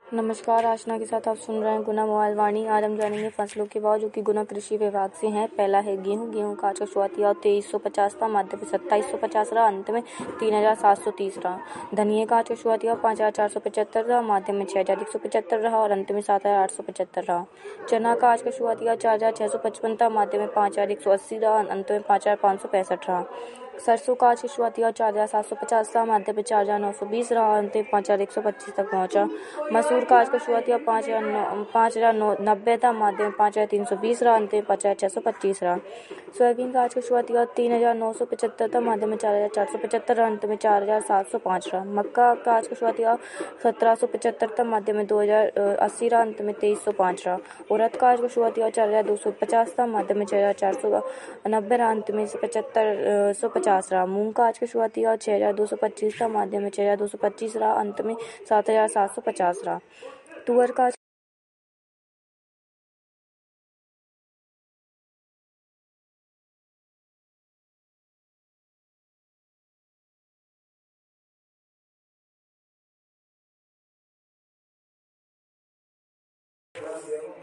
नमस्कार, आशना के साथ आप सुन रहे हैं गुना मोबाइल वाणी। आज हम जानेंगे फसलों के भाव जो कि गुना कृषि विभाग से हैं। पहला है गेहूं का आज का शुरुआती भाव 2350 था, मध्य में 2750 रहा, अंत में 3730 रहा। धनिये का आज का शुरुआती भाव 5475 था, मध्य में 6175 रहा और अंत में 7875 रहा। चना का आज का शुरुआती भाव 4655 था, मध्य में 5180 रहा, अंत में 5565 रहा। सरसों का आज की शुरुआती भाव 4750 था, मध्य में 4920 रहा, अंत में 5125 तक पहुंचा। मसूर का आज का शुरुआती भाव 5090 था, मध्य में 5320 रहा, अंत में 5625 रहा। सोयाबीन का आज का शुरुआती भाव 3975 था, मध्य में 4475, अंत में 4705 रहा। मक्का का आज का शुरुआती भाव 1775 था, मध्य में 2080 रहा, अंत में 2305 रहा। उड़द का आज का शुरुआती भाव 4250 था, मध्य में 6490 रहा, अंत में 7550 रहा। मूंग का आज का शुरुआती भाव 6225 था, मध्य में 6225 रहा, अंत में 7750 रहा। तुअर का